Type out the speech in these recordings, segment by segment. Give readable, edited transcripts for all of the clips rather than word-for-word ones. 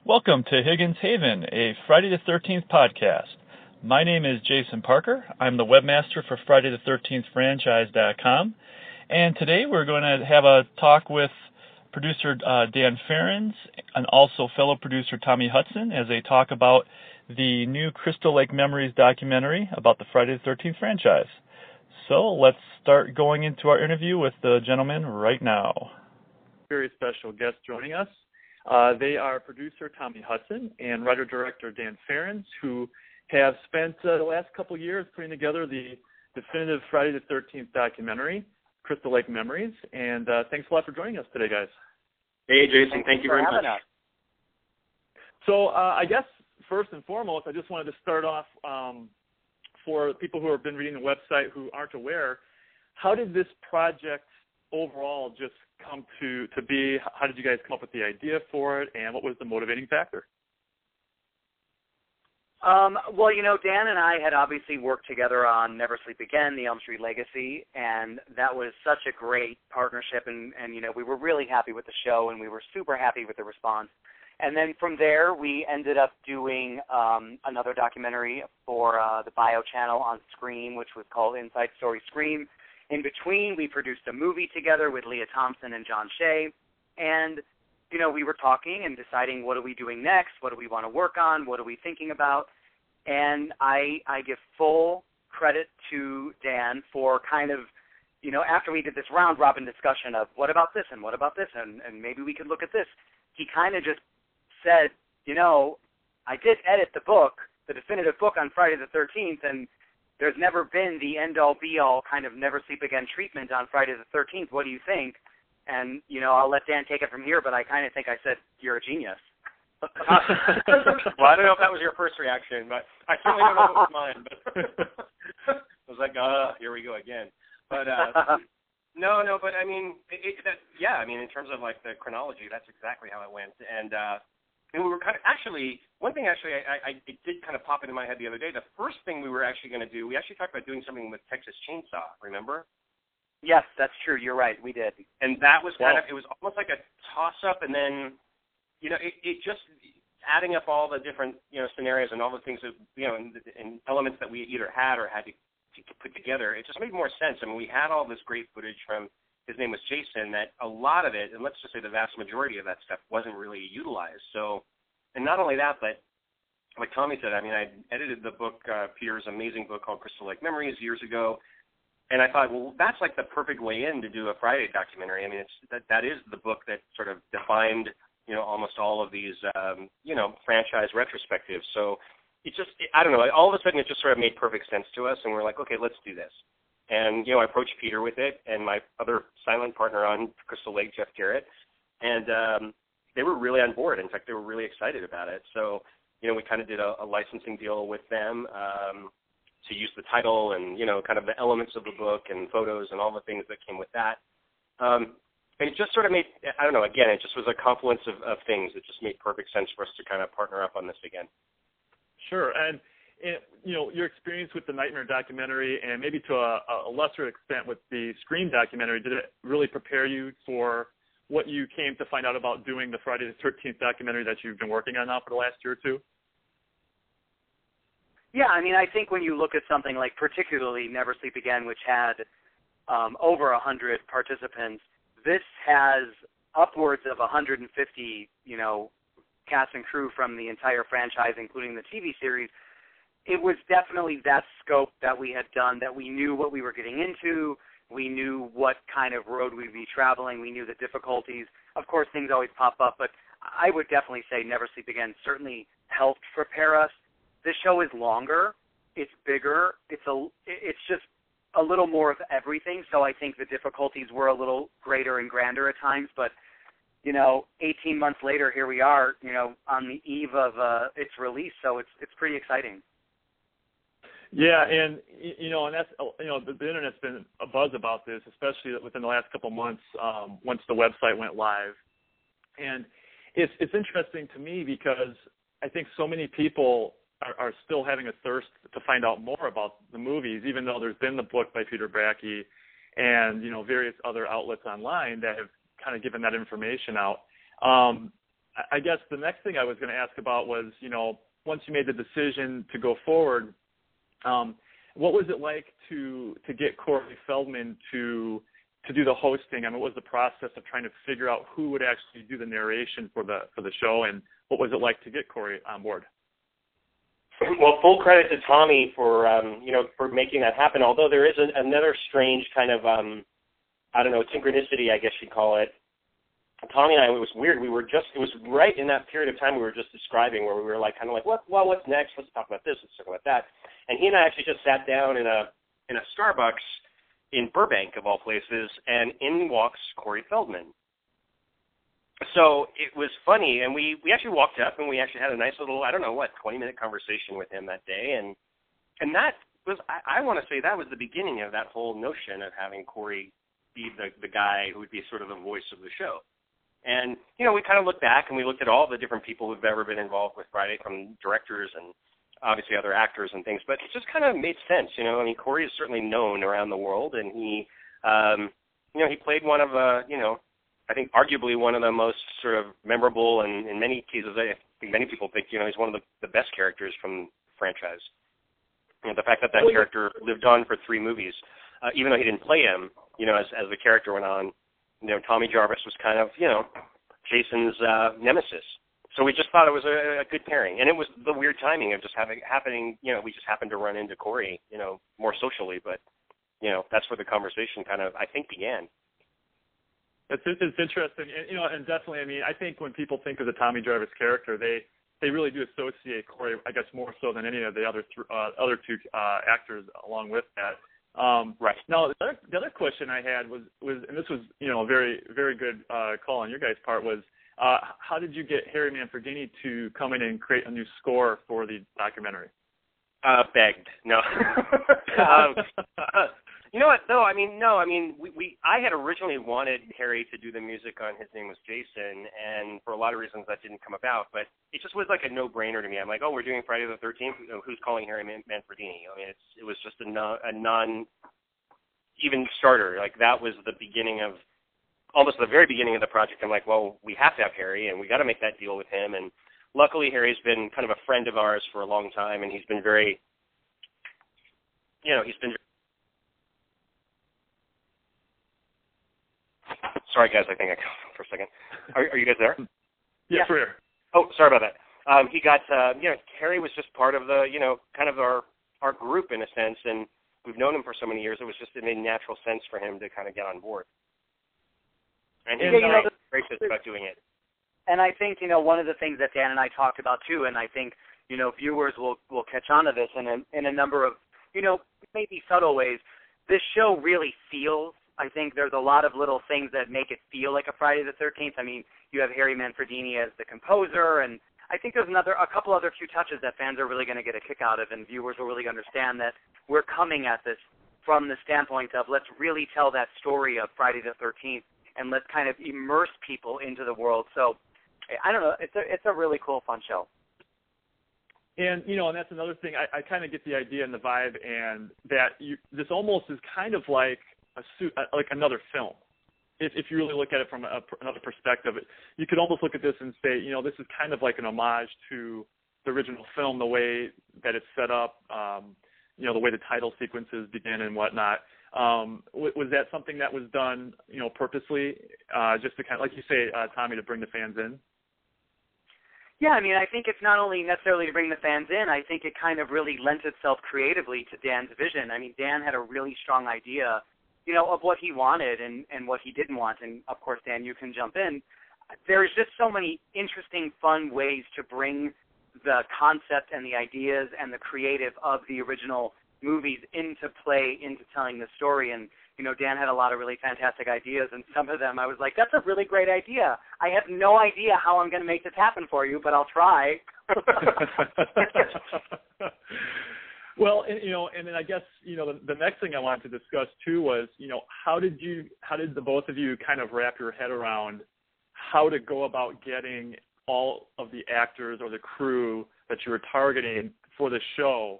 Welcome to Higgins Haven, a Friday the 13th podcast. My name is Jason Parker. I'm the webmaster for FridayThe13thFranchise.com. And today we're going to have a talk with producer Dan Ferens and also fellow producer Tommy Hudson as they talk about the new Crystal Lake Memories documentary about the Friday the 13th franchise. So let's start going into our interview with the gentleman right now. Very special guest joining us. They are producer Tommy Hudson and writer-director Dan Ferens, who have spent the last couple years putting together the definitive Friday the 13th documentary, Crystal Lake Memories. And thanks a lot for joining us today, guys. Hey, Jason. Thank you very much. So I guess first and foremost, I just wanted to start off for people who have been reading the website who aren't aware, how did this project overall just come to be? How did you guys come up with the idea for it, and what was the motivating factor? Well, Dan and I had obviously worked together on Never Sleep Again, the Elm Street Legacy, and that was such a great partnership, and we were really happy with the show, and we were super happy with the response. And then from there, we ended up doing another documentary for the Bio channel on Scream, which was called Inside Story Scream. In between, we produced a movie together with Leah Thompson and John Shea, and, we were talking and deciding what are we doing next, what do we want to work on, what are we thinking about, and I give full credit to Dan for kind of, after we did this round-robin discussion of what about this and what about this, and maybe we could look at this, he kind of just said, I did edit the book, the definitive book on Friday the 13th, and there's never been the end-all, be-all kind of Never Sleep Again treatment on Friday the 13th. What do you think? And, I'll let Dan take it from here, but I kind of think I said, you're a genius. Well, I don't know if that was your first reaction, but I certainly don't know if it was mine. But I was like, here we go again. But no, but I mean, in terms of like the chronology, that's exactly how it went. And we were kind of one thing it did kind of pop into my head the other day. The first thing we were actually going to do, we actually talked about doing something with Texas Chainsaw, remember? Yes, that's true. You're right. We did. And that was it was almost like a toss-up, and then, it just adding up all the different, scenarios and all the things that, and elements that we either had or had to put together, it just made more sense. I mean, we had all this great footage from, his name was Jason, that a lot of it, and let's just say the vast majority of that stuff wasn't really utilized. So, and not only that, but like Tommy said, I mean, I edited the book, Peter's amazing book called Crystal Lake Memories years ago, and I thought, well, that's like the perfect way in to do a Friday documentary. I mean, that is the book that sort of defined, almost all of these, franchise retrospectives. So I don't know, all of a sudden it just sort of made perfect sense to us, and we're like, okay, let's do this. And, I approached Peter with it and my other silent partner on Crystal Lake, Jeff Garrett, and they were really on board. In fact, they were really excited about it. So, we kind of did a licensing deal with them to use the title and, kind of the elements of the book and photos and all the things that came with that. And it just sort of made, I don't know, again, it just was a confluence of things. It just made perfect sense for us to kind of partner up on this again. Sure. And your experience with the Nightmare documentary and maybe to a lesser extent with the Scream documentary, did it really prepare you for what you came to find out about doing the Friday the 13th documentary that you've been working on now for the last year or two? Yeah, I mean, I think when you look at something like particularly Never Sleep Again, which had over 100 participants, this has upwards of 150, cast and crew from the entire franchise, including the TV series. It was definitely that scope that we had done, that we knew what we were getting into. We knew what kind of road we'd be traveling. We knew the difficulties. Of course, things always pop up, but I would definitely say Never Sleep Again certainly helped prepare us. This show is longer. It's bigger. It's just a little more of everything, so I think the difficulties were a little greater and grander at times, but 18 months later, here we are, on the eve of its release, so it's pretty exciting. Yeah, and and that's the internet's been a buzz about this, especially within the last couple months once the website went live. And it's interesting to me because I think so many people are still having a thirst to find out more about the movies, even though there's been the book by Peter Bracke and various other outlets online that have kind of given that information out. I guess the next thing I was going to ask about was, once you made the decision to go forward, what was it like to get Corey Feldman to do the hosting? I mean, what was the process of trying to figure out who would actually do the narration for the show, and what was it like to get Corey on board? Well, full credit to Tommy for making that happen. Although there is another strange kind of synchronicity, I guess you'd call it. Tommy and I, it was weird. It was right in that period of time we were just describing, where we were like, what's next? Let's talk about this. Let's talk about that. And he and I actually just sat down in a Starbucks in Burbank, of all places, and in walks Corey Feldman. So it was funny, and we actually walked up, and we actually had a nice little, 20-minute conversation with him that day, and that was, I want to say, that was the beginning of that whole notion of having Corey be the guy who would be sort of the voice of the show. And, we kind of looked back, and we looked at all the different people who've ever been involved with Friday, from directors and obviously other actors and things, but it just kind of made sense, Corey is certainly known around the world, and he played one of I think arguably one of the most sort of memorable, and in many cases, I think many people think, he's one of the best characters from the franchise. The fact that character lived on for 3 movies, even though he didn't play him, as the character went on, Tommy Jarvis was kind of, Jason's nemesis. So we just thought it was a good pairing. And it was the weird timing of just happening, we just happened to run into Corey, more socially, but, that's where the conversation kind of, I think, began. It's interesting, and definitely, I think when people think of the Tommy Jarvis character, they really do associate Corey, I guess, more so than any of the other 2 actors along with that. Right. Now, the other question I had was, and this was, a very, very good call on your guys' part, was how did you get Harry Manfredini to come in and create a new score for the documentary? Begged. No. You know what, though? I had originally wanted Harry to do the music on His Name Was Jason, and for a lot of reasons that didn't come about, but it just was like a no-brainer to me. I'm like, we're doing Friday the 13th? Who's calling Harry Manfredini? It was just a non-even starter. Like, that was the beginning of, almost the very beginning of the project. I'm like, we have to have Harry, and we got to make that deal with him, and luckily Harry's been kind of a friend of ours for a long time, and he's been very, Sorry, guys, I think I cut off for a second. Are you guys there? Yes, we're here. Oh, sorry about that. He got, Harry was just part of the, kind of our group in a sense, and we've known him for so many years. It made natural sense for him to kind of get on board. And he's very gracious about doing it. And I think, one of the things that Dan and I talked about too, and I think, viewers will catch on to this in a number of, maybe subtle ways, this show really feels, I think there's a lot of little things that make it feel like a Friday the 13th. You have Harry Manfredini as the composer, and I think there's a couple other few touches that fans are really going to get a kick out of, and viewers will really understand that we're coming at this from the standpoint of, let's really tell that story of Friday the 13th, and let's kind of immerse people into the world. So, I don't know, it's a really cool, fun show. And, and that's another thing, I kind of get the idea and the vibe, and that this almost is kind of like like another film. If you really look at it from another perspective, you could almost look at this and say, this is kind of like an homage to the original film, the way that it's set up, the way the title sequences begin and whatnot. Was that something that was done, purposely, just to kind of, like you say, Tommy, to bring the fans in? Yeah, I think it's not only necessarily to bring the fans in. I think it kind of really lent itself creatively to Dan's vision. Dan had a really strong idea of what he wanted and what he didn't want. And, of course, Dan, you can jump in. There's just so many interesting, fun ways to bring the concept and the ideas and the creative of the original movies into play, into telling the story. And, Dan had a lot of really fantastic ideas, and some of them I was like, that's a really great idea. I have no idea how I'm going to make this happen for you, but I'll try. Well, and then I guess, the next thing I wanted to discuss too was, how did the both of you kind of wrap your head around how to go about getting all of the actors or the crew that you were targeting for the show?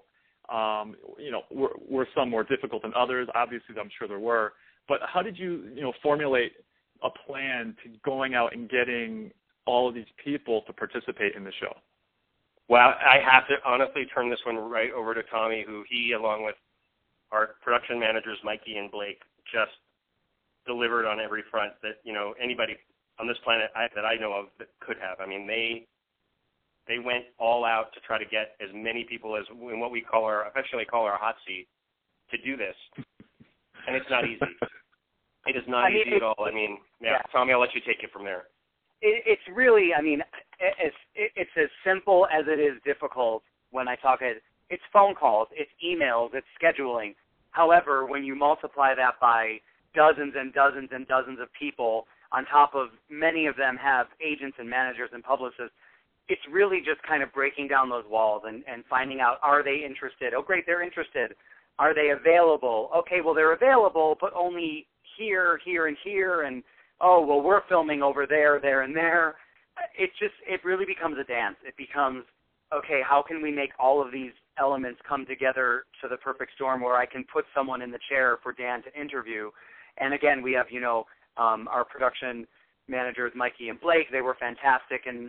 Were some more difficult than others? Obviously, I'm sure there were. But how did you, formulate a plan to going out and getting all of these people to participate in the show? Well, I have to honestly turn this one right over to Tommy, who he, along with our production managers, Mikey and Blake, just delivered on every front that, anybody on this planet that I know of that could have. I mean, they went all out to try to get as many people as in what we affectionately call our hot seat to do this. And it's not easy. It is not easy at all. I mean, Tommy, I'll let you take it from there. It's really, it's as simple as it is difficult when I talk. It's phone calls, it's emails, it's scheduling. However, when you multiply that by dozens and dozens and dozens of people, on top of many of them have agents and managers and publicists, it's really just kind of breaking down those walls and finding out, are they interested? Oh, great, they're interested. Are they available? Okay, well, they're available, but only here, here, and here, and oh, well, we're filming over there, there, and there. It really becomes a dance. It becomes, okay, how can we make all of these elements come together to the perfect storm where I can put someone in the chair for Dan to interview? And again, we have, our production managers, Mikey and Blake. They were fantastic. And,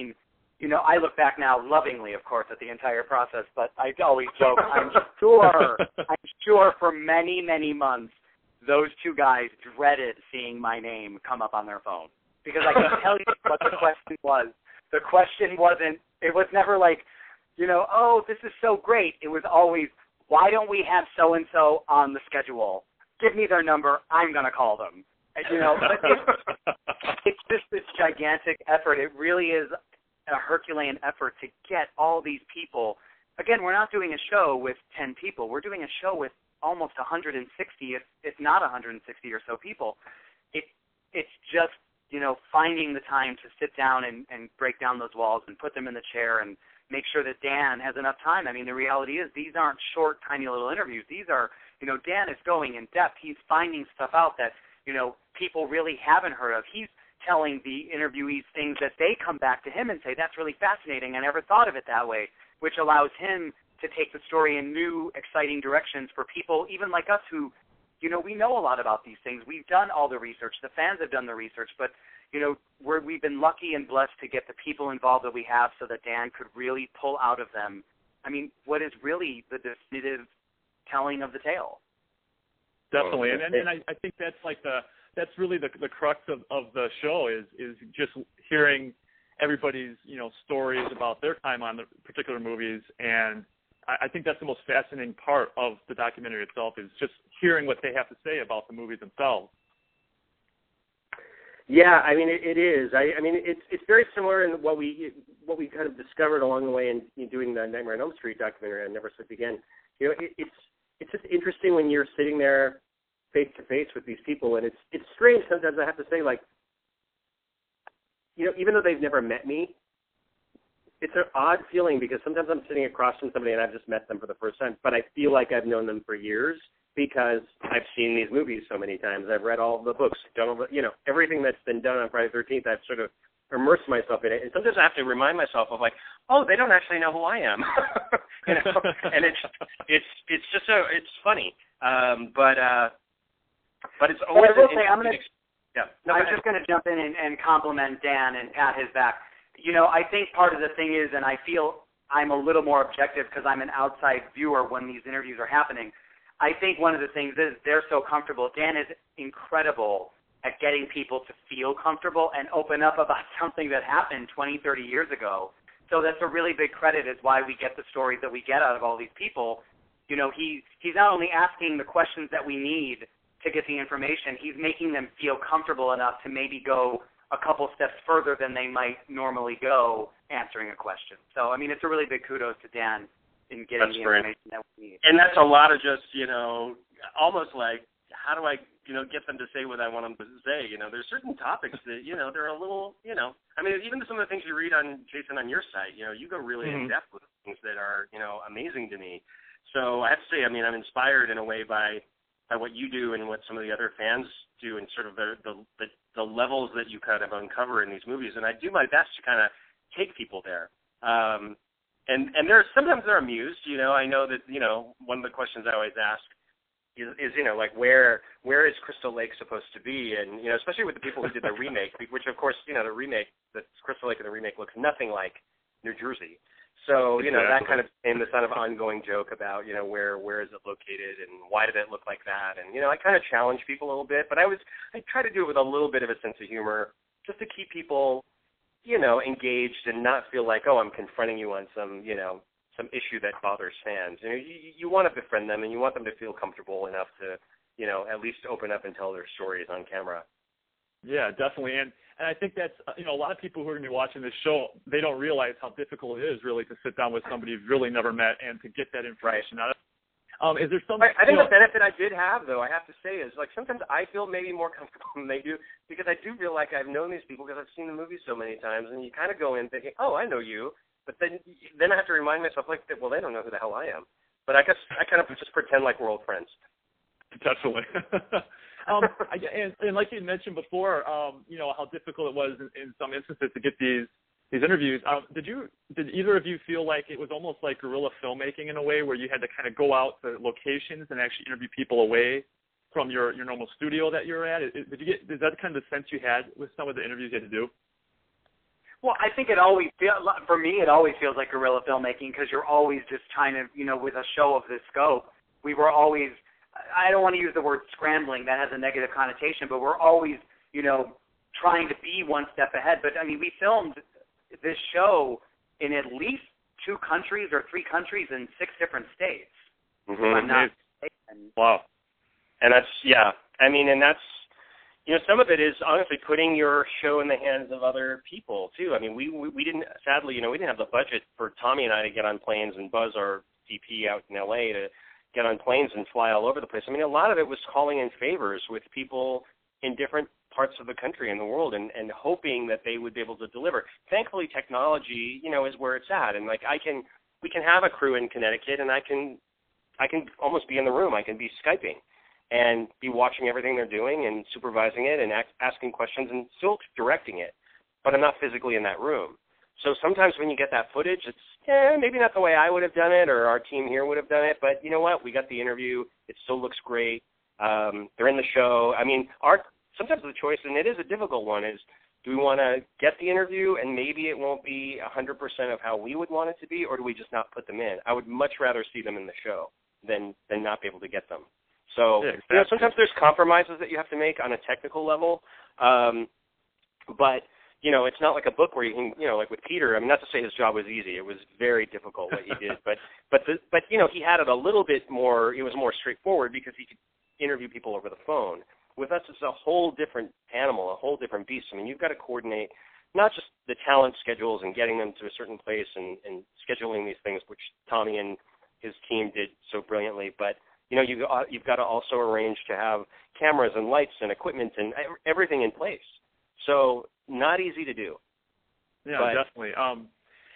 I look back now lovingly, of course, at the entire process, but I always joke, I'm sure for many, many months, those two guys dreaded seeing my name come up on their phone. Because I can tell you what the question was. The question it was never like, oh, this is so great. It was always, why don't we have so-and-so on the schedule? Give me their number. I'm going to call them. But it's just this gigantic effort. It really is a Herculean effort to get all these people. Again, we're not doing a show with 10 people. We're doing a show with almost 160, if not 160 or so people. It's just, finding the time to sit down and break down those walls and put them in the chair and make sure that Dan has enough time. The reality is these aren't short, tiny little interviews. These are, Dan is going in depth. He's finding stuff out that, people really haven't heard of. He's telling the interviewees things that they come back to him and say, that's really fascinating. I never thought of it that way, which allows him to take the story in new, exciting directions for people, even like us who, we know a lot about these things. We've done all the research. The fans have done the research, but, we've been lucky and blessed to get the people involved that we have so that Dan could really pull out of them, what is really the definitive telling of the tale. Definitely, and I think that's that's really the crux of the show is just hearing everybody's stories about their time on the particular movies, and I think that's the most fascinating part of the documentary itself is just hearing what they have to say about the movies themselves. Yeah, it is. It's very similar in what we kind of discovered along the way in doing the Nightmare on Elm Street documentary on Never Sleep Again. It's just interesting when you're sitting there face to face with these people, and it's strange sometimes. I have to say, even though they've never met me, it's an odd feeling because sometimes I'm sitting across from somebody and I've just met them for the first time, but I feel like I've known them for years because I've seen these movies so many times. I've read all the books, done all the, everything that's been done on Friday the 13th. I've sort of immersed myself in it, and sometimes I have to remind myself of they don't actually know who I am, and it's just it's funny, but it's always. Well, I will say, I'm just going to jump in and compliment Dan and pat his back. I think part of the thing is, and I feel I'm a little more objective because I'm an outside viewer when these interviews are happening. I think one of the things is they're so comfortable. Dan is incredible at getting people to feel comfortable and open up about something that happened 20, 30 years ago. So that's a really big credit is why we get the stories that we get out of all these people. He's not only asking the questions that we need to get the information, he's making them feel comfortable enough to maybe go a couple steps further than they might normally go answering a question. So, it's a really big kudos to Dan in getting the information that we need. And that's a lot of just, almost like, how do I, get them to say what I want them to say? There's certain topics that, they're a little, even some of the things you read on, Jason, on your site, you go really in depth with things that are, amazing to me. So I have to say, I'm inspired in a way by what you do and what some of the other fans do and sort of the levels that you kind of uncover in these movies. And I do my best to kind of take people there. And sometimes they're amused, I know that, one of the questions I always ask is like where is Crystal Lake supposed to be? And especially with the people who did the remake, which of course the remake, the Crystal Lake in the remake looks nothing like New Jersey. So exactly. That kind of became this kind of ongoing joke about where is it located and why did it look like that? And I kind of challenge people a little bit, but I try to do it with a little bit of a sense of humor, just to keep people engaged and not feel like, oh, I'm confronting you on some issue that bothers fans. You want to befriend them and you want them to feel comfortable enough to at least open up and tell their stories on camera. Yeah, definitely. And I think that's, a lot of people who are going to be watching this show, they don't realize how difficult it is really to sit down with somebody you've really never met and to get that information out of them. Is there something? I think the benefit I did have, though, I have to say, is sometimes I feel maybe more comfortable than they do, because I do feel like I've known these people because I've seen the movie so many times, and you kind of go in thinking, oh, I know you, but then I have to remind myself, well, they don't know who the hell I am. But I guess I kind of just pretend like we're old friends. Definitely. And like you mentioned before, how difficult it was in some instances to get these interviews. Did either of you feel like it was almost like guerrilla filmmaking in a way, where you had to kind of go out to locations and actually interview people away from your normal studio that you're at? Is that kind of the sense you had with some of the interviews you had to do? Well, I think it always for me, it always feels like guerrilla filmmaking, because you're always just trying to, with a show of this scope, we were always, I don't want to use the word scrambling, that has a negative connotation, but we're always, trying to be one step ahead. But, we filmed this show in at least 2 countries or 3 countries in 6 different states. Mm-hmm. If I'm not mistaken. Wow. And that's, and that's, some of it is honestly putting your show in the hands of other people, too. We didn't, sadly, we didn't have the budget for Tommy and I to get on planes and buzz our DP out in L.A. to get on planes and fly all over the place. A lot of it was calling in favors with people in different parts of the country and the world and hoping that they would be able to deliver. Thankfully, technology, is where it's at. And, we can have a crew in Connecticut, and I can almost be in the room. I can be Skyping and be watching everything they're doing and supervising it and asking questions and still directing it. But I'm not physically in that room. So sometimes when you get that footage, it's maybe not the way I would have done it or our team here would have done it, but you know what? We got the interview. It still looks great. They're in the show. Sometimes the choice, and it is a difficult one, is do we want to get the interview and maybe it won't be 100% of how we would want it to be, or do we just not put them in? I would much rather see them in the show than not be able to get them. So yeah, exactly. Sometimes there's compromises that you have to make on a technical level, but it's not like a book where you can, like with Peter. Not to say his job was easy; it was very difficult what he did. But he had it a little bit more. It was more straightforward because he could interview people over the phone. With us, it's a whole different animal, a whole different beast. You've got to coordinate not just the talent schedules and getting them to a certain place and scheduling these things, which Tommy and his team did so brilliantly, but you've got to also arrange to have cameras and lights and equipment and everything in place. So not easy to do. Yeah, definitely. And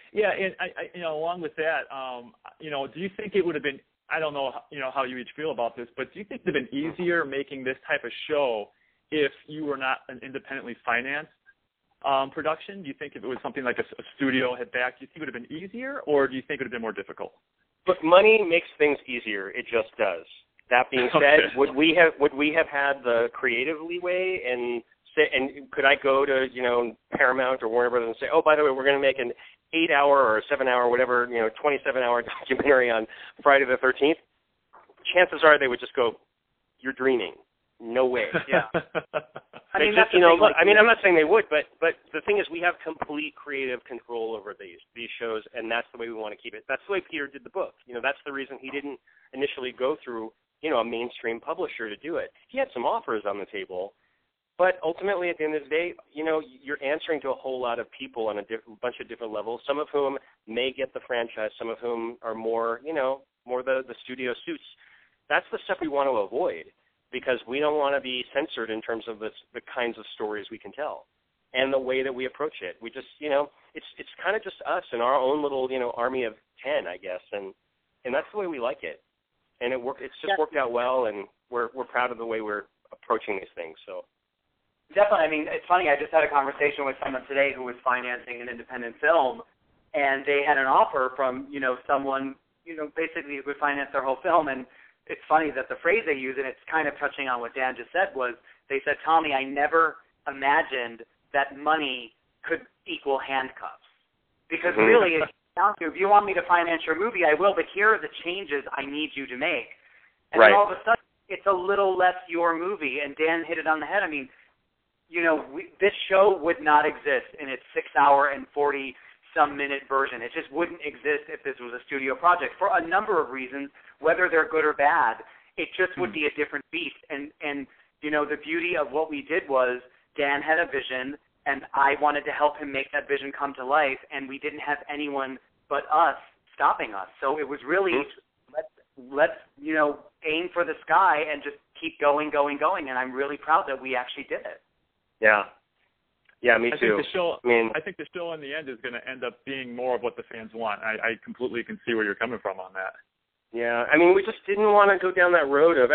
I along with that, do you think it would have been, I don't know, how you each feel about this, but do you think it would have been easier making this type of show if you were not an independently financed production? Do you think if it was something like a studio had backed, do you think it would have been easier, or do you think it would have been more difficult? Look, money makes things easier. It just does. That being said, would we have had the creative leeway and could I go to Paramount or Warner Brothers and say, oh, by the way, we're going to make an 8-hour or 7-hour, whatever, 27-hour documentary on Friday the 13th? Chances are they would just go, you're dreaming. No way. Yeah. I'm not saying they would, but the thing is, we have complete creative control over these shows, and that's the way we want to keep it. That's the way Peter did the book. That's the reason he didn't initially go through, a mainstream publisher to do it. He had some offers on the table, but ultimately, at the end of the day, you're answering to a whole lot of people on a bunch of different levels, some of whom may get the franchise, some of whom are more the studio suits. That's the stuff we want to avoid, because we don't want to be censored in terms of the kinds of stories we can tell and the way that we approach it. We just, it's kind of just us and our own little, army of 10, I guess, and that's the way we like it. And it's just worked out well, and we're proud of the way we're approaching these things. So definitely. It's funny. I just had a conversation with someone today who was financing an independent film, and they had an offer from, someone, basically who would finance their whole film, and it's funny that the phrase they use, and it's kind of touching on what Dan just said, was they said, Tommy, I never imagined that money could equal handcuffs. Because really, if you want me to finance your movie, I will, but here are the changes I need you to make. And then all of a sudden, it's a little less your movie, and Dan hit it on the head. I mean, this show would not exist in its 6-hour and 40-some-minute version. It just wouldn't exist if this was a studio project for a number of reasons, whether they're good or bad. It just would be a different beast. And the beauty of what we did was Dan had a vision, and I wanted to help him make that vision come to life, and we didn't have anyone but us stopping us. So it was really, let's aim for the sky and just keep going, and I'm really proud that we actually did it. Yeah, me too. I think the show in the end is going to end up being more of what the fans want. I completely can see where you're coming from on that. Yeah, I mean, we just didn't want to go down that road of,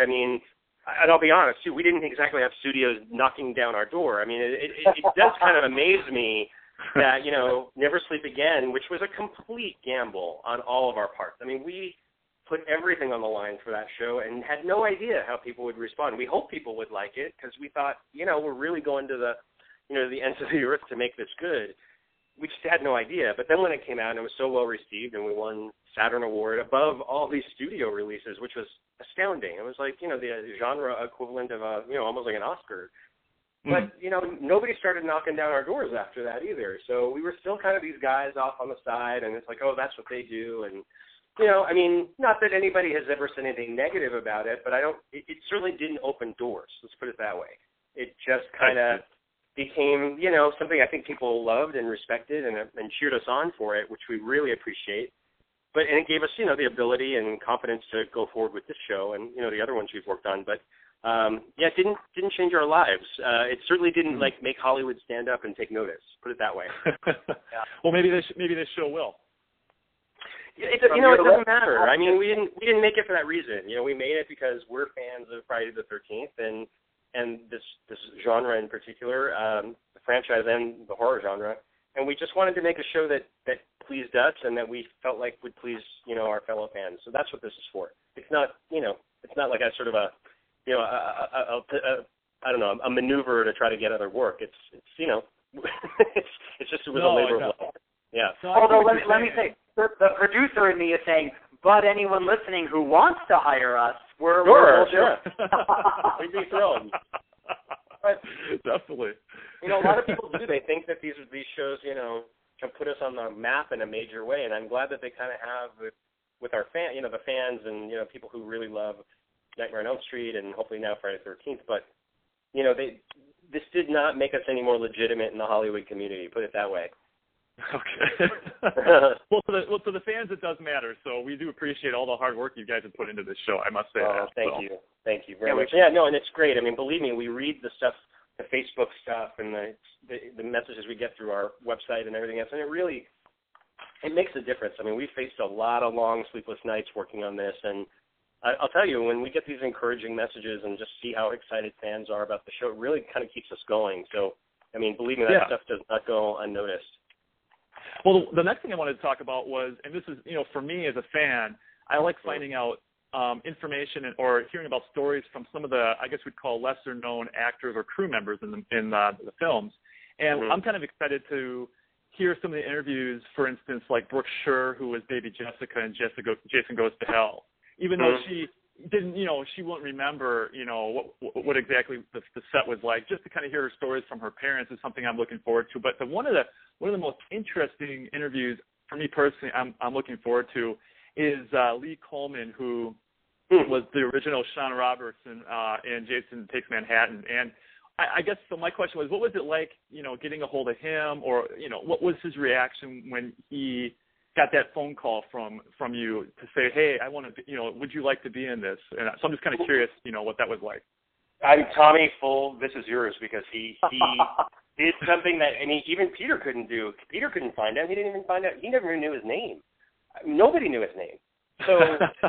and I'll be honest, too, we didn't exactly have studios knocking down our door. I mean, it does kind of amaze me that, Never Sleep Again, which was a complete gamble on all of our parts. I mean, we put everything on the line for that show and had no idea how people would respond. We hoped people would like it because we thought, we're really going to the ends of the earth to make this good. We just had no idea. But then when it came out and it was so well received and we won Saturn Award above all these studio releases, which was astounding. It was like, the genre equivalent of almost like an Oscar. But, nobody started knocking down our doors after that either. So we were still kind of these guys off on the side, and it's like, oh, that's what they do. And, not that anybody has ever said anything negative about it, but it certainly didn't open doors. Let's put it that way. It just kind of became, something I think people loved and respected and cheered us on for it, which we really appreciate. And it gave us, the ability and confidence to go forward with this show and, the other ones we've worked on. But, it didn't change our lives. It certainly didn't, make Hollywood stand up and take notice, put it that way. Yeah. Well, maybe this show will. It doesn't matter. I mean, we didn't make it for that reason. We made it because we're fans of Friday the 13th and this genre in particular, the franchise and the horror genre. And we just wanted to make a show that pleased us and that we felt like would please, our fellow fans. So that's what this is for. It's not, it's not like a sort of a maneuver to try to get other work. It's it's just with a labor of love. Yeah. Although let me say, the producer in me is saying, but anyone listening who wants to hire us, we're sure. We'd be thrilled. But, definitely. A lot of people do. They think that these shows, can put us on the map in a major way, and I'm glad that they kind of have with our the fans and people who really love Nightmare on Elm Street and hopefully now Friday the 13th. But this did not make us any more legitimate in the Hollywood community. Put it that way. Okay. Well, to the fans, it does matter. So we do appreciate all the hard work you guys have put into this show. I must say that. Thank you very much. Yeah, no, and it's great. I mean, believe me, we read the stuff, the Facebook stuff, and the messages we get through our website and everything else, and it makes a difference. I mean, we faced a lot of long, sleepless nights working on this, and I'll tell you, when we get these encouraging messages and just see how excited fans are about the show, it really kind of keeps us going. So, I mean, believe me, that stuff does not go unnoticed. Well, the next thing I wanted to talk about was, and this is, for me as a fan, I like finding out information or hearing about stories from some of the, I guess we'd call lesser-known actors or crew members in the films. And I'm kind of excited to hear some of the interviews, for instance, like Brooke Scher, who was Baby Jessica in Jason Goes to Hell. Even though she didn't, she won't remember, what exactly the set was like. Just to kind of hear her stories from her parents is something I'm looking forward to. But one of the most interesting interviews for me personally, I'm looking forward to, is Lee Coleman, who was the original Sean Roberts in Jason Takes Manhattan. And I guess so. My question was, what was it like, getting a hold of him, or what was his reaction when he got that phone call from you to say, hey, I want to, would you like to be in this? And so I'm just kind of curious, what that was like. I'm Tommy, this is yours, because he did something that even Peter couldn't do. Peter couldn't find out. He didn't even find out. He never knew his name. Nobody knew his name. So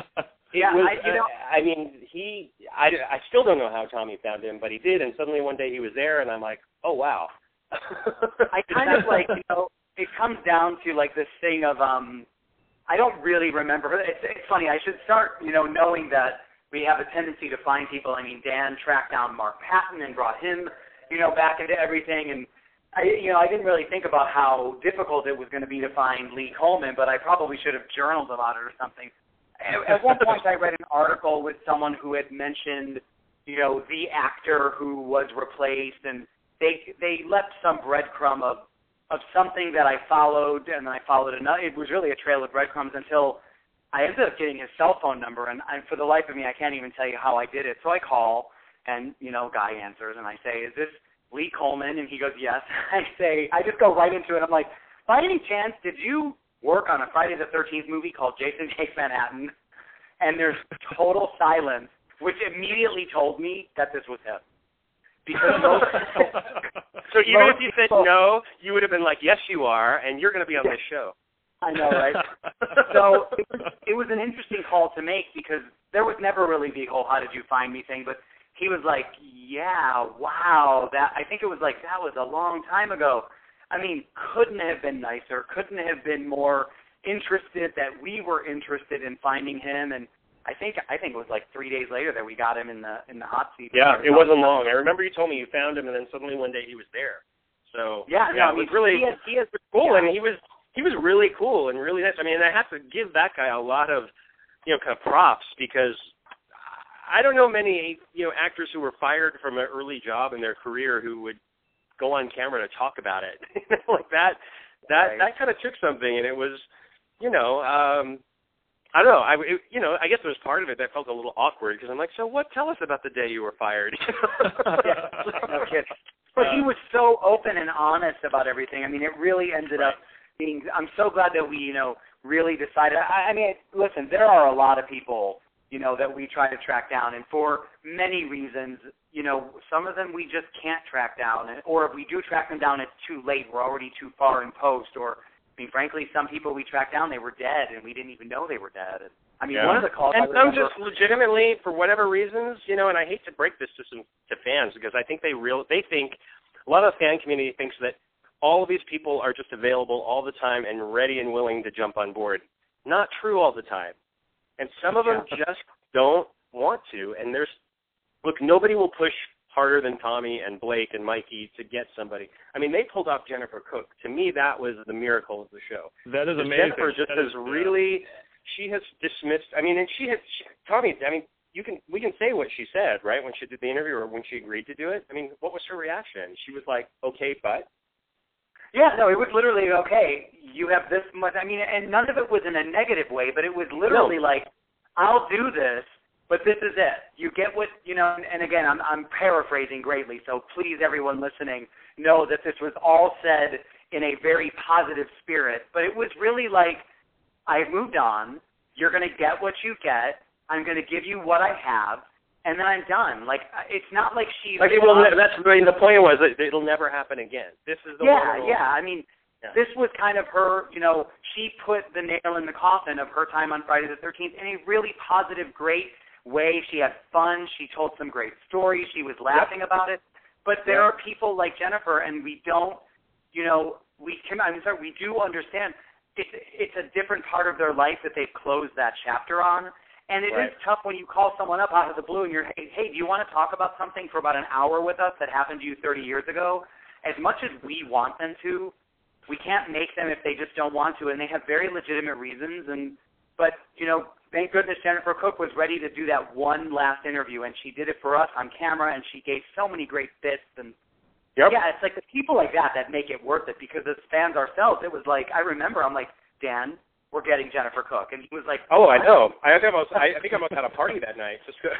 I still don't know how Tommy found him, but he did, and suddenly one day he was there, and I'm like, oh, wow. I kind of like, it comes down to like this thing of, I I don't really remember. It's funny. I should start, knowing that we have a tendency to find people. I mean, Dan tracked down Mark Patton and brought him, back into everything. And I didn't really think about how difficult it was going to be to find Lee Coleman, but I probably should have journaled about it or something. At one point, I read an article with someone who had mentioned, the actor who was replaced, and they left some breadcrumb of something that I followed, and I followed another. It was really a trail of breadcrumbs until I ended up getting his cell phone number, and for the life of me, I can't even tell you how I did it. So I call, and, guy answers, and I say, is this Lee Coleman? And he goes, yes. I just go right into it. I'm like, by any chance, did you work on a Friday the 13th movie called Jason Takes Manhattan? And there's total silence, which immediately told me that this was him. Because so even if you said no, you would have been like, yes, you are, and you're going to be on this show. I know, right? So it was an interesting call to make because there was never really the whole "how did you find me" thing, but he was like, yeah, wow, I think it was like, that was a long time ago. I mean, couldn't have been nicer, couldn't have been more interested that we were interested in finding him, and I think it was like 3 days later that we got him in the hot seat. Yeah, it wasn't long. I remember you told me you found him, and then suddenly one day he was there. So yeah, it was really he is cool, yeah. and he was really cool and really nice. I mean, I have to give that guy a lot of kind of props because I don't know many actors who were fired from an early job in their career who would go on camera to talk about it like that. Right. That kind of took something, and it was I don't know. I guess there was part of it that felt a little awkward because I'm like, so what? Tell us about the day you were fired. No kidding. But he was so open and honest about everything. I mean, it really ended up being. I'm so glad that we, really decided. I mean, listen, there are a lot of people, that we try to track down, and for many reasons, some of them we just can't track down, or if we do track them down, it's too late. We're already too far in post, or. I mean, frankly, some people we tracked down, they were dead, and we didn't even know they were dead. I mean, one of the calls. And some just legitimately, for whatever reasons, and I hate to break this to fans because I think they think a lot of the fan community thinks that all of these people are just available all the time and ready and willing to jump on board. Not true all the time, and some of them just don't want to. And nobody will push harder than Tommy and Blake and Mikey to get somebody. I mean, they pulled off Jennifer Cook. To me, that was the miracle of the show. That is amazing. Jennifer just has really, she has dismissed, Tommy, we can say what she said, right, when she did the interview or when she agreed to do it. I mean, what was her reaction? She was like, okay, but? Yeah, no, it was literally, okay, you have this much, and none of it was in a negative way, but it was literally like, I'll do this, but this is it. You get what, and again, I'm paraphrasing greatly, so please, everyone listening, know that this was all said in a very positive spirit. But it was really like, I've moved on. You're going to get what you get. I'm going to give you what I have, and then I'm done. Like, it's not like she's... Like, the point was that it'll never happen again. This is the one. Yeah. This was kind of her, she put the nail in the coffin of her time on Friday the 13th in a really positive, great way. She had fun. She told some great stories. She was laughing about it. But there are people like Jennifer, and we don't, we do understand it's a different part of their life that they've closed that chapter on. And it is tough when you call someone up out of the blue and you're, hey, do you want to talk about something for about an hour with us that happened to you 30 years ago? As much as we want them to, we can't make them if they just don't want to, and they have very legitimate reasons. But thank goodness Jennifer Cook was ready to do that one last interview, and she did it for us on camera, and she gave so many great bits. And yeah, it's like the people like that make it worth it, because as fans ourselves, it was like, I remember, I'm like, Dan, we're getting Jennifer Cook, and he was like, oh, I know. I think I must have had a party that night.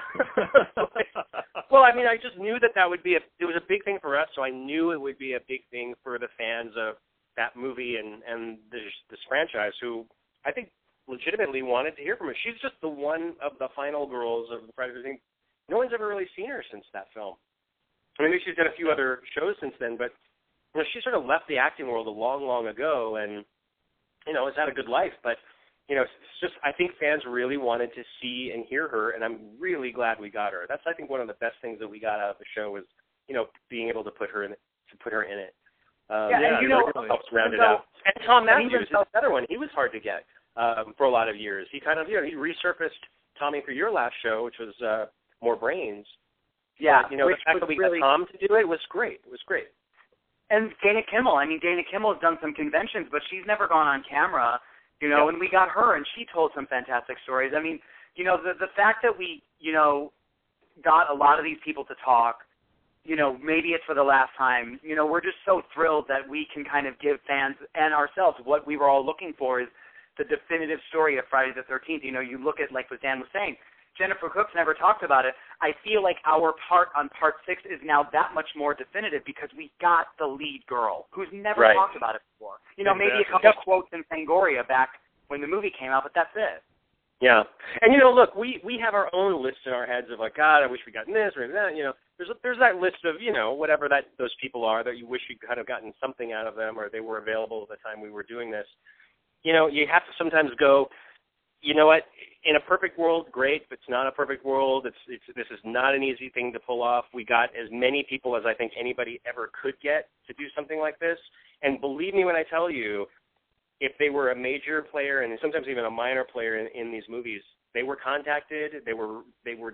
Well, I just knew that would be it was a big thing for us, so I knew it would be a big thing for the fans of that movie and this franchise, who I think legitimately wanted to hear from her. She's just the one of the final girls of the Friday the 13th. No one's ever really seen her since that film. Maybe she's done a few other shows since then, but she sort of left the acting world a long, long ago, and has had a good life. But it's just, I think fans really wanted to see and hear her, and I'm really glad we got her. That's, I think, one of the best things that we got out of the show was being able to put her in it. And really helps round it out. And Tom Matthews is another one. He was hard to get. for a lot of years. He kind of, he resurfaced Tommy for your last show, which was More Brains. Yeah, but, the fact that we got Tom to do it was great. It was great. And Dana Kimmel. I mean, Dana Kimmel has done some conventions, but she's never gone on camera, and we got her, and she told some fantastic stories. I mean, the fact that we, got a lot of these people to talk, maybe it's for the last time. We're just so thrilled that we can kind of give fans and ourselves what we were all looking for is the definitive story of Friday the 13th. You look at, like what Dan was saying, Jennifer Cooks never talked about it. I feel like our part on part 6 is now that much more definitive because we got the lead girl who's never talked about it before. Maybe a couple quotes in Fangoria back when the movie came out, but that's it. Yeah. And, look, we have our own list in our heads of like, God, I wish we got this or that. There's that list of, whatever those people are that you wish you kind of gotten something out of them or they were available at the time we were doing this. You have to sometimes go, you know what, in a perfect world, great. If it's not a perfect world, this is not an easy thing to pull off. We got as many people as I think anybody ever could get to do something like this. And believe me when I tell you, if they were a major player and sometimes even a minor player in these movies, they were contacted. They were they were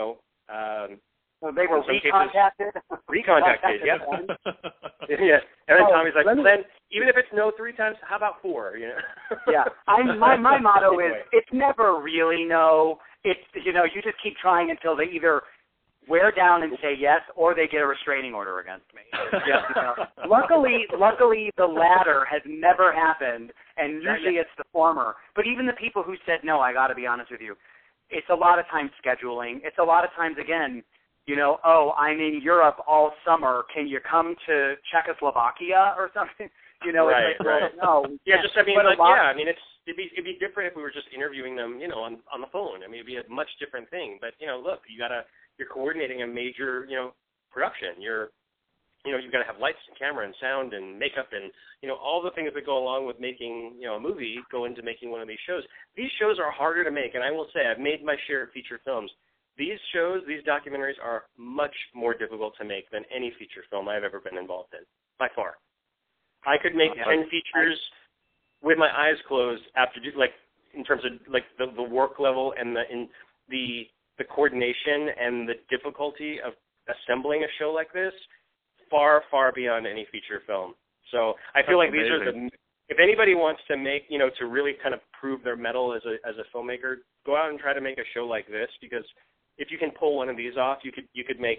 recontacted. Recontacted, yeah. Yeah. And then Tommy's like, then even if it's no 3 times, how about 4? Yeah. My motto is it's never really no. It's you just keep trying until they either wear down and say yes, or they get a restraining order against me. Luckily, the latter has never happened, and usually it's the former. But even the people who said no, I got to be honest with you, it's a lot of times scheduling. It's a lot of times, again, I'm in Europe all summer. Can you come to Czechoslovakia or something? Right, it's like, right. No. Yeah, it'd be different if we were just interviewing them, on the phone. I mean, it'd be a much different thing. But, look, you're coordinating a major, production. You've got to have lights and camera and sound and makeup and, all the things that go along with making, a movie go into making one of these shows. These shows are harder to make, and I will say I've made my share of feature films. These shows, these documentaries are much more difficult to make than any feature film I've ever been involved in, by far. I could make 10 features with my eyes closed in terms of the work level and the coordination and the difficulty of assembling a show like this, far, far beyond any feature film. So I feel like these are if anybody wants to make, to really kind of prove their mettle as a filmmaker, go out and try to make a show like this, because if you can pull one of these off, you could make,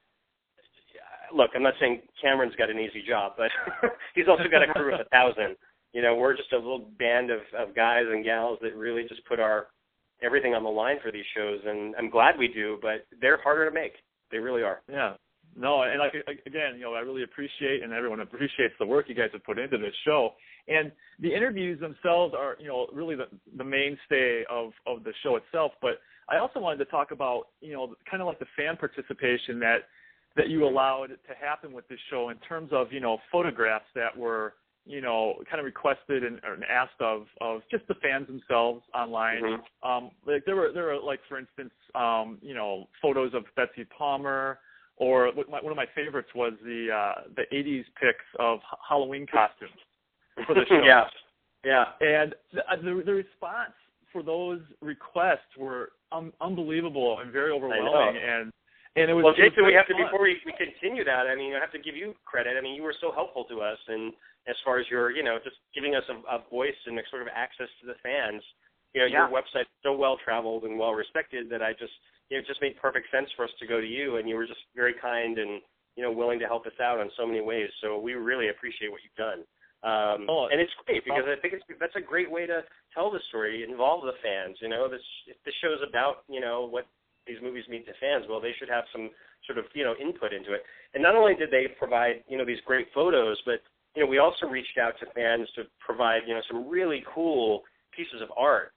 look, I'm not saying Cameron's got an easy job, but he's also got a crew of 1,000. We're just a little band of guys and gals that really just put everything on the line for these shows, and I'm glad we do, but they're harder to make. They really are. Yeah. No, and again, I really appreciate, and everyone appreciates the work you guys have put into this show. And the interviews themselves are, really the mainstay of the show itself. But I also wanted to talk about, kind of like the fan participation that you allowed to happen with this show in terms of, photographs that were, kind of requested and asked of just the fans themselves online. Mm-hmm. There were like, for instance, photos of Betsy Palmer, or one of my favorites was the 80s pics of Halloween costumes for the show. Yeah. And the response for those requests were unbelievable and very overwhelming. And it was, Jason, before we continue that, I have to give you credit. You were so helpful to us, and as far as your, just giving us a voice and sort of access to the fans. Your website's so well traveled and well respected that it just made perfect sense for us to go to you, and you were just very kind and willing to help us out in so many ways. So we really appreciate what you've done. And it's great because I think that's a great way to tell the story, involve the fans. If the show's about what these movies mean to fans, well, they should have some sort of input into it. And not only did they provide these great photos, but we also reached out to fans to provide some really cool pieces of art.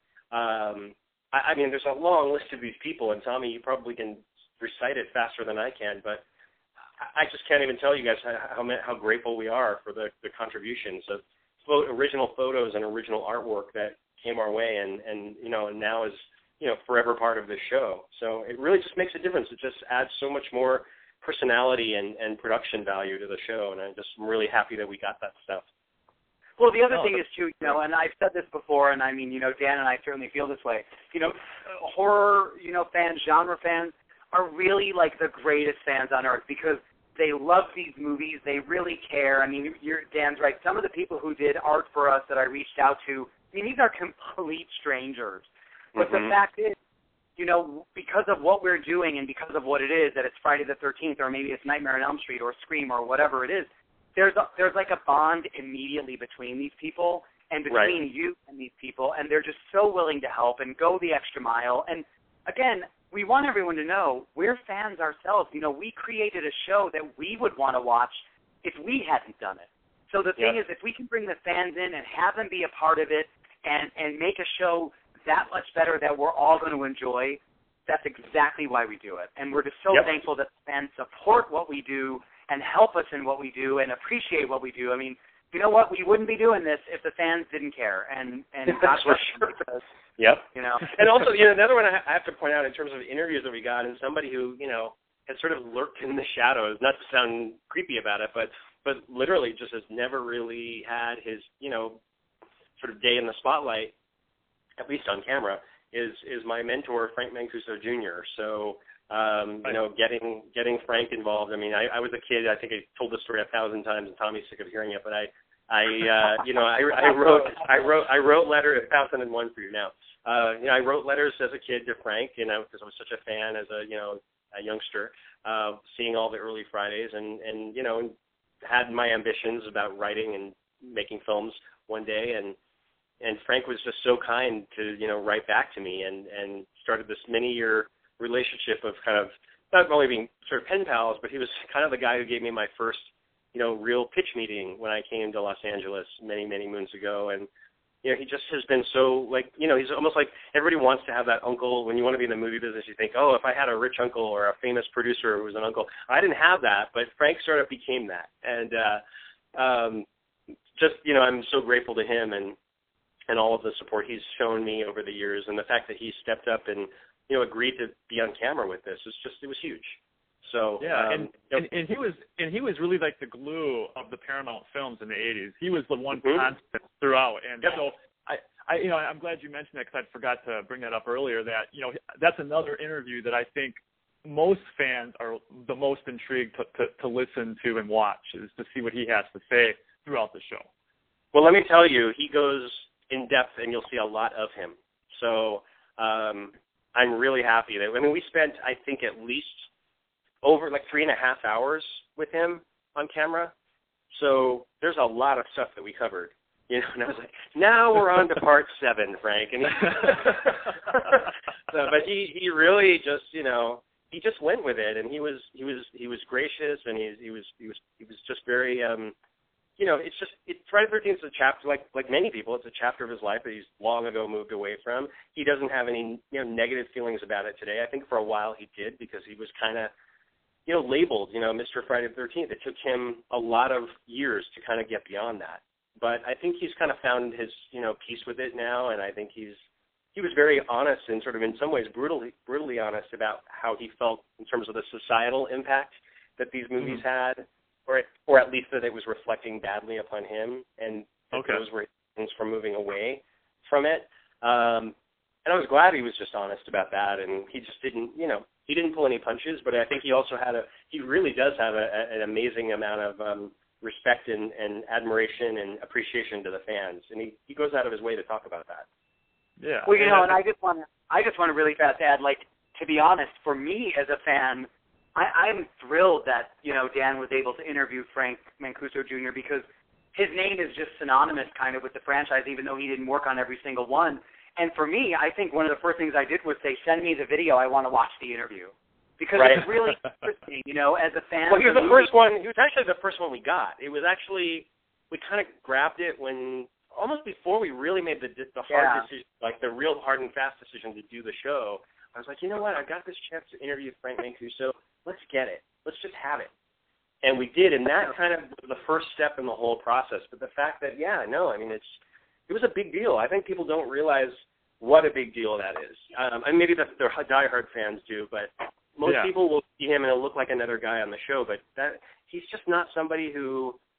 There's a long list of these people, and Tommy, you probably can recite it faster than I can, but I just can't even tell you guys how grateful we are for the contributions of original photos and original artwork that came our way, and now is forever part of the show. So it really just makes a difference. It just adds so much more personality and production value to the show, and I'm really happy that we got that stuff. Well, the other thing is, too, you know, and I've said this before, and I mean, you know, Dan and I certainly feel this way. You know, horror, you know, fans, genre fans are really like the greatest fans on earth because they love these movies. They really care. I mean, Dan's right. Some of the people who did art for us that I reached out to, I mean, these are complete strangers. But the fact is, you know, because of what we're doing and because of what it is, that it's Friday the 13th or maybe it's Nightmare on Elm Street or Scream or whatever it is, there's like a bond immediately between these people and between you and these people, and they're just so willing to help and go the extra mile. And, again, we want everyone to know we're fans ourselves. You know, we created a show that we would want to watch if we hadn't done it. So the thing is, if we can bring the fans in and have them be a part of it and make a show that much better that we're all going to enjoy, that's exactly why we do it. And we're just so thankful that fans support what we do and help us in what we do and appreciate what we do. I mean, you know what? We wouldn't be doing this if the fans didn't care. And that's for sure. Because, you know. And also, you know, another one I have to point out in terms of interviews that we got, and somebody who, you know, has sort of lurked in the shadows, not to sound creepy about it, but literally just has never really had his, you know, sort of day in the spotlight, at least on camera, is my mentor, Frank Mancuso Jr. So, you know, getting Frank involved. I mean, I was a kid. I think I told this story 1,000 times, and Tommy's sick of hearing it. But you know, I wrote letters 1,001 for you now. You know, I wrote letters as a kid to Frank, you know, because I was such a fan as a youngster, seeing all the early Fridays, and you know, had my ambitions about writing and making films one day, and Frank was just so kind to, you know, write back to me and started this many-year relationship of kind of not only being sort of pen pals, but he was kind of the guy who gave me my first, you know, real pitch meeting when I came to Los Angeles many, many moons ago. And, you know, he just has been so, like, you know, he's almost like everybody wants to have that uncle. When you want to be in the movie business, you think, oh, if I had a rich uncle or a famous producer who was an uncle. I didn't have that, but Frank sort of became that. And just, you know, I'm so grateful to him and all of the support he's shown me over the years, and the fact that he stepped up and, you know, agreed to be on camera with this it was huge. So and he was really like the glue of the Paramount films in the 80s. He was the one constant throughout, and so I you know, I'm glad you mentioned that because I forgot to bring that up earlier. That, you know, that's another interview that I think most fans are the most intrigued to listen to and watch, is to see what he has to say throughout the show. Well, let me tell you, he goes in depth, and you'll see a lot of him. So I'm really happy that, I mean, we spent, I think, at least over like 3.5 hours with him on camera. So there's a lot of stuff that we covered, you know. And I was like, now we're on to part 7, Frank. And but he really just, you know, he just went with it, and he was gracious, and he was just very. You know, Friday the 13th is a chapter, like many people, it's a chapter of his life that he's long ago moved away from. He doesn't have any, you know, negative feelings about it today. I think for a while he did, because he was kind of, you know, labeled, you know, Mr. Friday the 13th. It took him a lot of years to kind of get beyond that. But I think he's kind of found his, you know, peace with it now, and I think he was very honest and sort of in some ways brutally honest about how he felt in terms of the societal impact that these movies had. Or at least that it was reflecting badly upon him, and those were things from moving away from it. And I was glad he was just honest about that, and he just didn't, you know, he didn't pull any punches. But I think he also he really does have an amazing amount of respect and admiration and appreciation to the fans, and he goes out of his way to talk about that. Yeah. Well, you know, and I just want to really fast add, like, to be honest, for me as a fan, I'm thrilled that, you know, Dan was able to interview Frank Mancuso Jr. because his name is just synonymous kind of with the franchise, even though he didn't work on every single one. And for me, I think one of the first things I did was say, send me the video. I want to watch the interview. Because it's really interesting, you know, as a fan. Well, he was the first one. He was actually the first one we got. It was actually, we kind of grabbed it when, almost before we really made the hard decision, like the real hard and fast decision to do the show. I was like, you know what? I've got this chance to interview Frank Mancuso. Let's get it. Let's just have it. And we did, and that kind of was the first step in the whole process. But the fact that, I mean, it was a big deal. I think people don't realize what a big deal that is. And maybe the diehard fans do, but most people will see him and it'll look like another guy on the show. But he's just not somebody who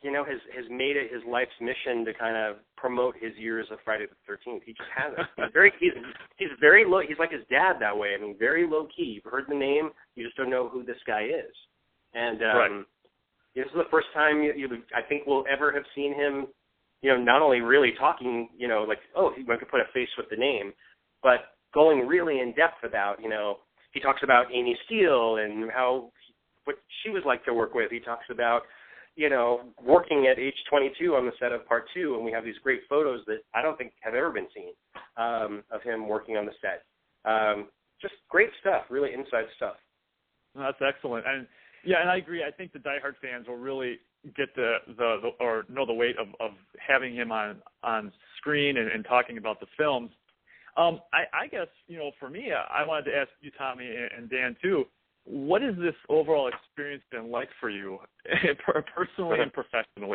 has made it his life's mission to kind of promote his years of Friday the 13th. He just has it. He's very low. He's like his dad that way. I mean, very low key. You've heard the name, you just don't know who this guy is. And this is the first time I think we'll ever have seen him, not only really talking, like, oh, he could put a face with the name, but going really in depth about, he talks about Amy Steele and what she was like to work with. He talks about, working at age 22 on the set of Part 2, and we have these great photos that I don't think have ever been seen of him working on the set. Just great stuff, really inside stuff. Well, that's excellent. And I agree. I think the diehard fans will really get or know the weight of having him on screen and talking about the films. I guess, for me, I wanted to ask you, Tommy, and Dan, too, what has this overall experience been like for you, personally and professionally?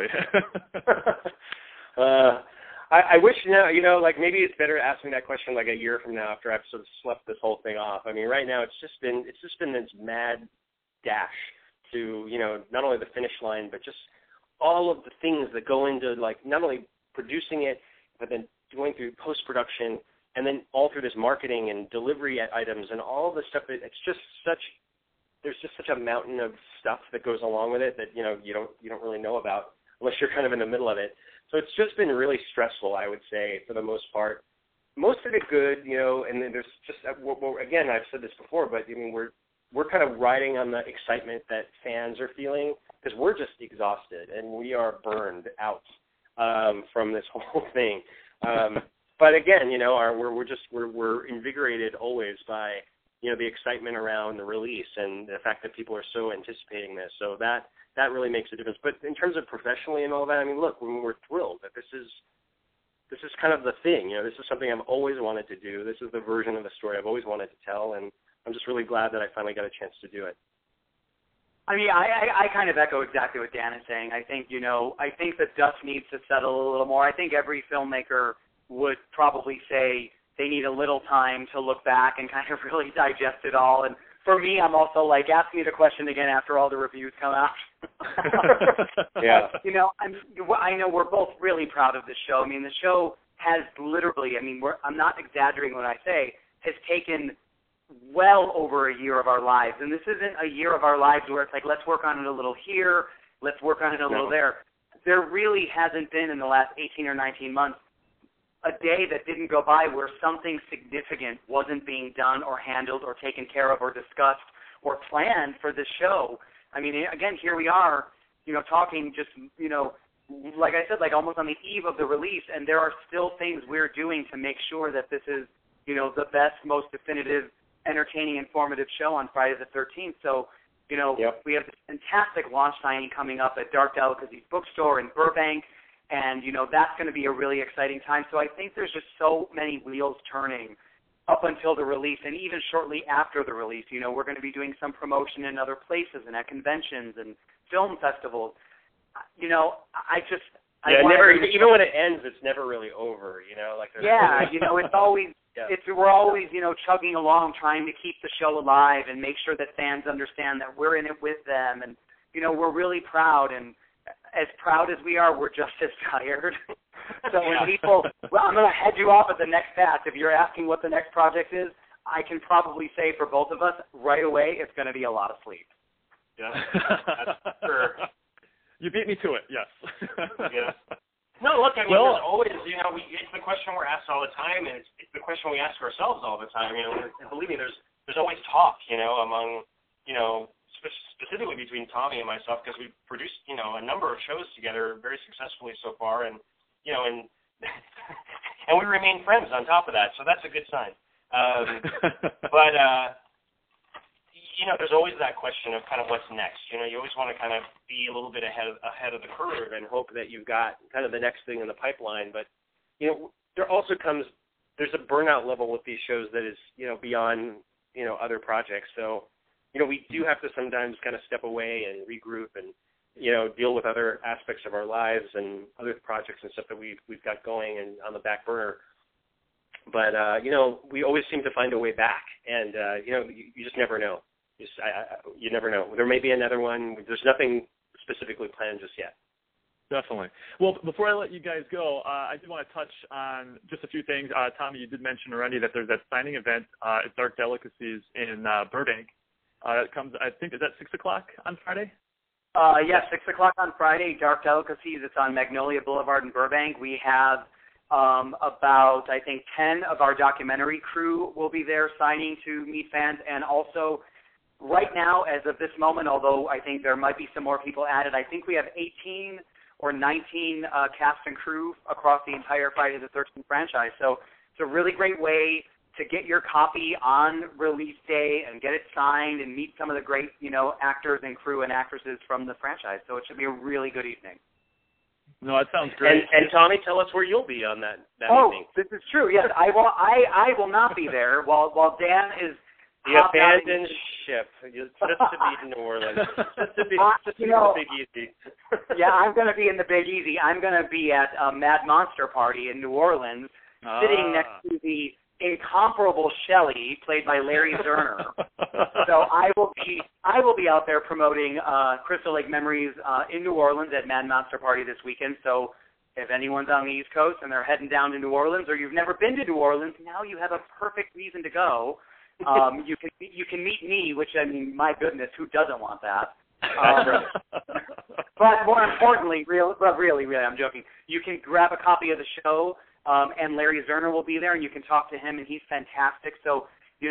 I wish like maybe it's better to ask me that question like a year from now after I've sort of slept this whole thing off. I mean, right now it's just been this mad dash to not only the finish line, but just all of the things that go into like not only producing it, but then going through post-production, and then all through this marketing and delivery items and all the stuff. There's just such a mountain of stuff that goes along with it that you don't really know about unless you're kind of in the middle of it. So it's just been really stressful, I would say, for the most part. Most of it good, and then there's just again, I've said this before, but I mean we're kind of riding on the excitement that fans are feeling because we're just exhausted and we are burned out from this whole thing. But again, we're invigorated always by the excitement around the release and the fact that people are so anticipating this. So that really makes a difference. But in terms of professionally and all that, I mean, look, we're thrilled that this is kind of the thing. This is something I've always wanted to do. This is the version of the story I've always wanted to tell, and I'm just really glad that I finally got a chance to do it. I mean, I kind of echo exactly what Dan is saying. I think, I think the dust needs to settle a little more. I think every filmmaker would probably say they need a little time to look back and kind of really digest it all. And for me, I'm also like, ask me the question again after all the reviews come out. Yeah. I know we're both really proud of this show. I mean, the show has literally, I'm not exaggerating when I say, has taken well over a year of our lives. And this isn't a year of our lives where it's like, let's work on it a little here, let's work on it a little there. There really hasn't been in the last 18 or 19 months a day that didn't go by where something significant wasn't being done or handled or taken care of or discussed or planned for this show. I mean, again, here we are, talking just, like I said, like almost on the eve of the release, and there are still things we're doing to make sure that this is, the best, most definitive, entertaining, informative show on Friday the 13th. So, Yep. We have this fantastic launch signing coming up at Dark Delicacies Bookstore in Burbank, and, that's going to be a really exciting time. So I think there's just so many wheels turning up until the release, and even shortly after the release. We're going to be doing some promotion in other places and at conventions and film festivals. Even when it ends, it's never really over. It's always we're always chugging along, trying to keep the show alive and make sure that fans understand that we're in it with them, and we're really proud. And as proud as we are, we're just as tired. So when people, I'm going to head you off at the next pass. If you're asking what the next project is, I can probably say for both of us right away, it's going to be a lot of sleep. Yeah, that's sure. You beat me to it, yes. Yeah. No, look, there's always, it's the question we're asked all the time, and it's the question we ask ourselves all the time. Believe me, there's always talk, among, specifically between Tommy and myself, because we've produced, a number of shows together very successfully so far, and we remain friends on top of that, so that's a good sign. But there's always that question of kind of what's next. You always want to kind of be a little bit ahead of the curve and hope that you've got kind of the next thing in the pipeline. But there also there's a burnout level with these shows that is beyond other projects. So we do have to sometimes kind of step away and regroup and deal with other aspects of our lives and other projects and stuff that we've got going and on the back burner. But we always seem to find a way back, and you just never know. You never know. There may be another one. There's nothing specifically planned just yet. Definitely. Well, before I let you guys go, I did want to touch on just a few things. Tommy, you did mention already that there's that signing event at Dark Delicacies in Burbank. It comes, I think, is that 6 o'clock on Friday? Yes, 6 o'clock on Friday, Dark Delicacies. It's on Magnolia Boulevard in Burbank. We have about, I think, 10 of our documentary crew will be there signing to meet fans. And also, right now, as of this moment, although I think there might be some more people added, I think we have 18 or 19 cast and crew across the entire Friday the 13th franchise. So it's a really great way to get your copy on release day and get it signed and meet some of the great, actors and crew and actresses from the franchise. So it should be a really good evening. No, that sounds great. And Tommy, tell us where you'll be on that evening. This is true. Yes, I will not be there while Dan is the abandoned ship, just to be in New Orleans, just to be the Big Easy. Yeah, I'm going to be in the Big Easy. I'm going to be at a Mad Monster party in New Orleans, sitting next to the incomparable Shelley, played by Larry Zerner. So I will be out there promoting Crystal Lake Memories in New Orleans at Mad Monster Party this weekend. So if anyone's on the East Coast and they're heading down to New Orleans, or you've never been to New Orleans, now you have a perfect reason to go. You can meet me, which, I mean, my goodness, who doesn't want that? But more importantly, really, I'm joking. You can grab a copy of the show, and Larry Zerner will be there, and you can talk to him, and he's fantastic. So,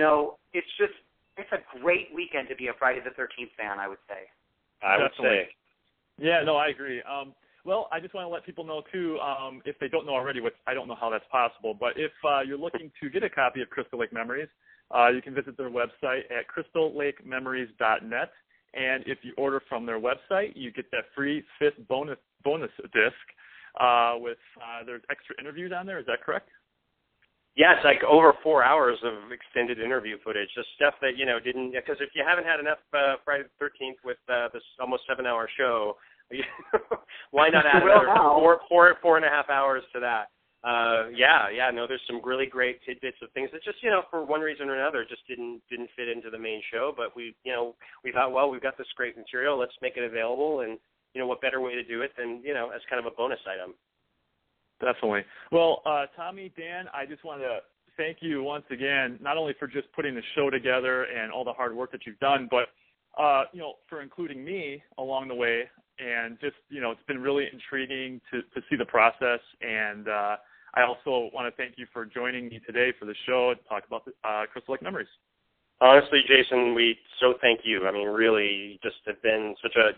it's a great weekend to be a Friday the 13th fan, I would say. I would say. Yeah, no, I agree. Well, I just want to let people know, too, if they don't know already, which I don't know how that's possible, but if you're looking to get a copy of Crystal Lake Memories, you can visit their website at crystalllakememories.net, and if you order from their website, you get that free 5th bonus disc with there's extra interviews on there. Is that correct? Yeah, it's like over 4 hours of extended interview footage, just stuff that, didn't, because if you haven't had enough Friday the 13th with this almost 7-hour show, why not add another 4.5 hours to that? There's some really great tidbits of things that just, for one reason or another, just didn't fit into the main show. But we thought, well, we've got this great material, let's make it available, and what better way to do it than as kind of a bonus item. Definitely. Well, Tommy, Dan, I just want to thank you once again, not only for just putting the show together and all the hard work that you've done, but for including me along the way. And just, it's been really intriguing to see the process. And I also want to thank you for joining me today for the show and talk about the Crystal Lake Memories. Honestly, Jason, we so thank you. I mean, really just have been such a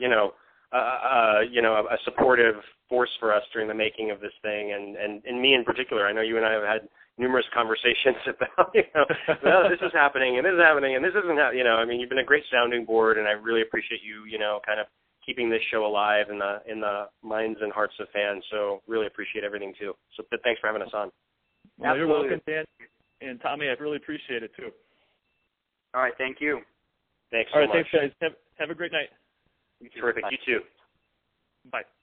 supportive force for us during the making of this thing. And me in particular, I know you and I have had numerous conversations about, well, this is happening and this is happening and this isn't happening. I mean, you've been a great sounding board, and I really appreciate you, kind of keeping this show alive in the minds and hearts of fans. So really appreciate everything too. So thanks for having us on. Well, you're welcome, Dan and Tommy. I really appreciate it too. All right, thank you. Thanks so much. All right, thanks, guys. Have a great night. Terrific. You too. Bye.